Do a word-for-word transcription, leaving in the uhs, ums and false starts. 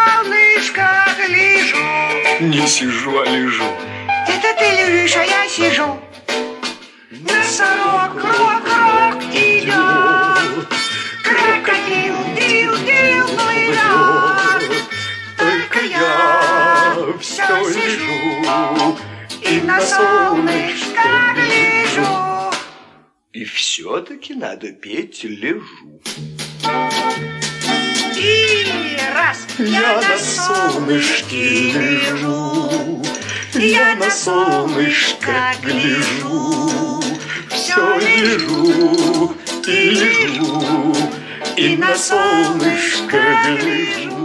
солнышко гляжу. Не сижу, а лежу. Это ты лежишь, а я сижу. Носорог, крок-крок идет. Крокодил, дил, дил, плывет. Только я все сижу и на солнышко гляжу. И все-таки надо петь лежу. И раз я на солнышке лежу, я на солнышко гляжу, все лежу и лежу, и на солнышко гляжу.